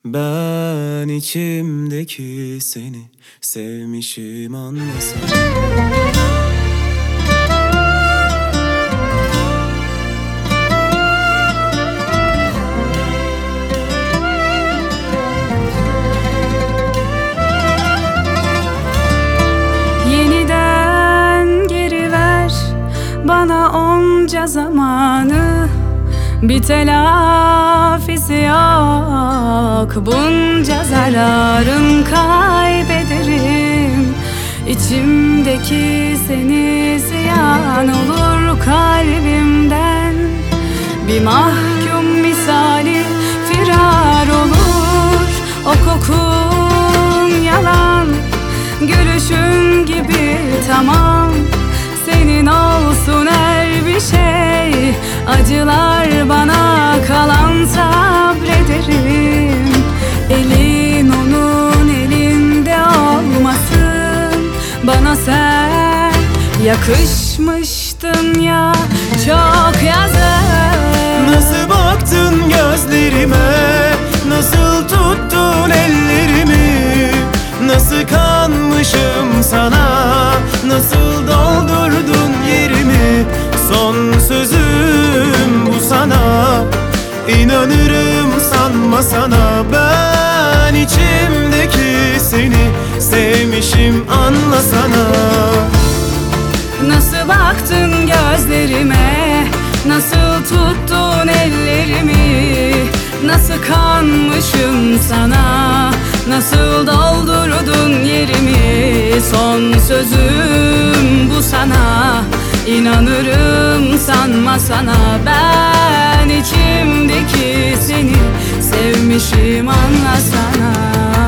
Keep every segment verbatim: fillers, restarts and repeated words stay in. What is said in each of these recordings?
Ben içimdeki seni sevmişim anlasam. Yeniden geri ver bana onca zamanı, bir telafisi yok bunca zararım, kaybederim İçimdeki seni, ziyan olur kalbimden. Bir mahkum misali firar olur, o kokun yalan, gülüşün gibi tamam. Senin olsun her bir şey, acılar bana kalan, sabrederim. Elin onun elinde olmasın, bana sen yakışmıştın ya çok yazık. Nasıl baktın gözlerime, nasıl tuttun ellerimi, nasıl kanmışım sana, nasıl doldurdun yerimi. Son sözüm bu sana, inanırım sanma sana. Ben içimdeki seni sevmişim anlasana. Nasıl baktın gözlerime, nasıl tuttun ellerimi, nasıl kanmışım sana, nasıl doldurdun yerimi. Son sözüm bu sana, İnanırım sanma sana. Ben içimdeki seni sevmişim anlasana.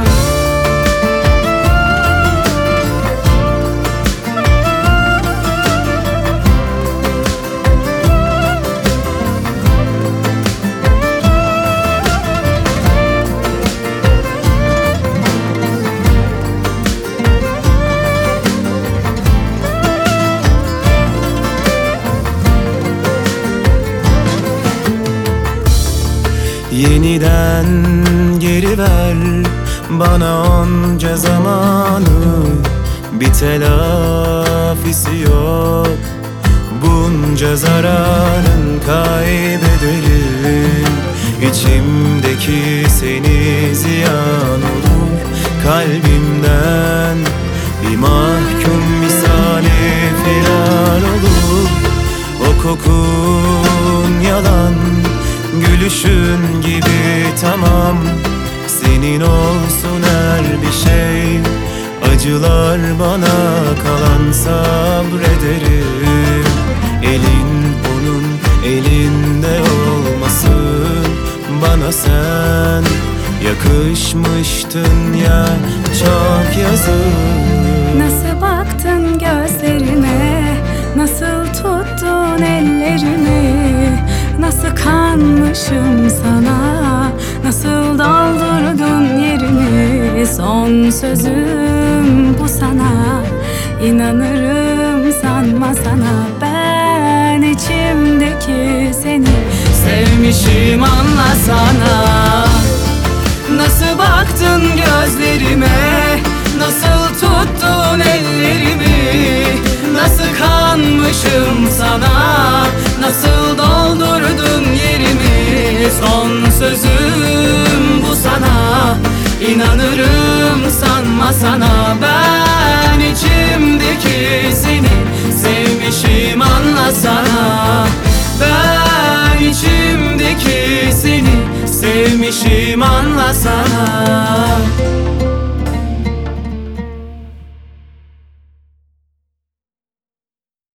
Yeniden geri ver bana onca zamanı, bir telafisi yok bunca zararın, kaybederim. İçimdeki seni, ziyan olur kalbimden. Bir mahkum misali firar olur, o kokun yalan, gülüşün gibi tamam. Senin olsun her bir şey, acılar bana kalan, sabrederim. Elin onun elinde olmasın, bana sen yakışmıştın ya çok yazık. Nasıl baktın gözlerime, nasıl tuttun ellerimi, nasıl kanmışım sana, nasıl doldurdun yerimi. Son sözüm bu sana, inanırım sanma sana. Ben içimdeki seni sevmişim anlasana. Nasıl baktın gözlerime, nasıl tuttun ellerimi, nasıl kanmışım sana, nasıl doldurdun yerimi. Son sözüm